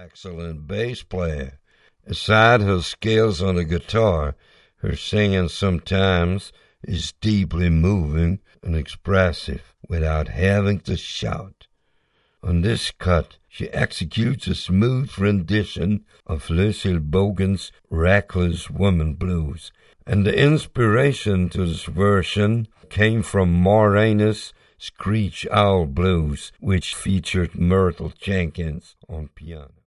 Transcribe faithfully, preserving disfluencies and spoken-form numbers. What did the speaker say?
excellent bass player. Aside her skills on the guitar, her singing sometimes is deeply moving and expressive without having to shout. On this cut, she executes a smooth rendition of Lucille Bogan's Reckless Woman Blues, and the inspiration to this version came from Moraina's Screech Owl Blues, which featured Myrtle Jenkins on piano.